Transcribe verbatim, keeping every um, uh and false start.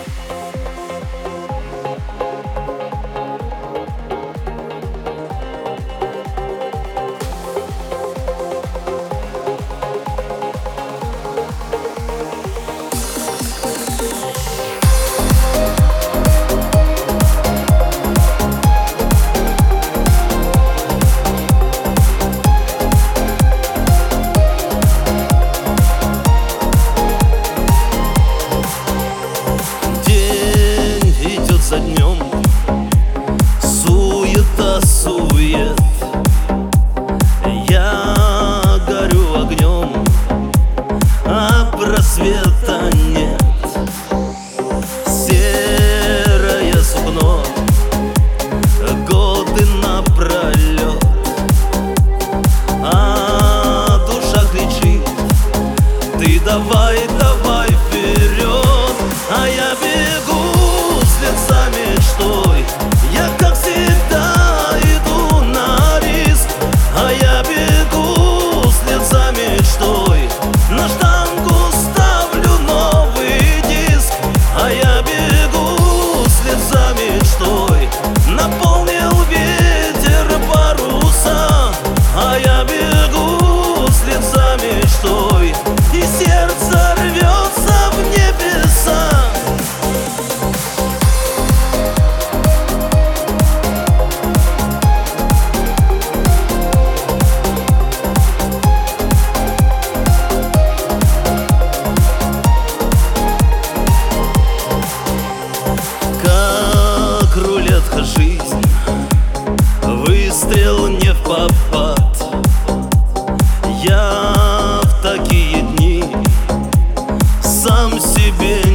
За днем суета, сует. Я горю огнем, а просвета нет. Серое сукно, годы напролет, а душа кричит: ты давай, давай вперед. А я бегу вслед за мечтой, я как всегда иду на риск. А я бегу вслед за мечтой, на штангу ставлю новый диск. А я бегу вслед за мечтой, наполнил ветер паруса. А я бегу вслед за мечтой, и сердце рвется в небеса. Рулетка жизнь, выстрел не в попад. Я в такие дни сам себе